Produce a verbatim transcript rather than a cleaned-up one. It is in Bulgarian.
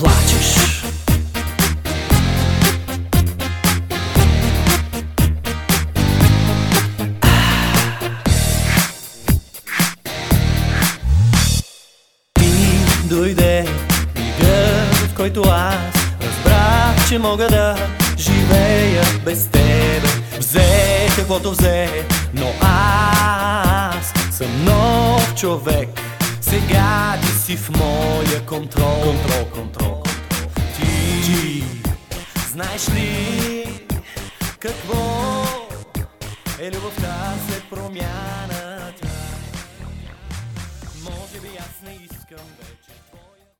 плачеш. Ти дойде мигът, в който аз разбрах, че мога да живея без тебе. Взе каквото взе, но аз съм нов човек. Сега ти си в моя контрол. Контрол, контрол, контрол. Ти, ти знаеш ли какво е любовта след промяната? Може би аз не искам вече.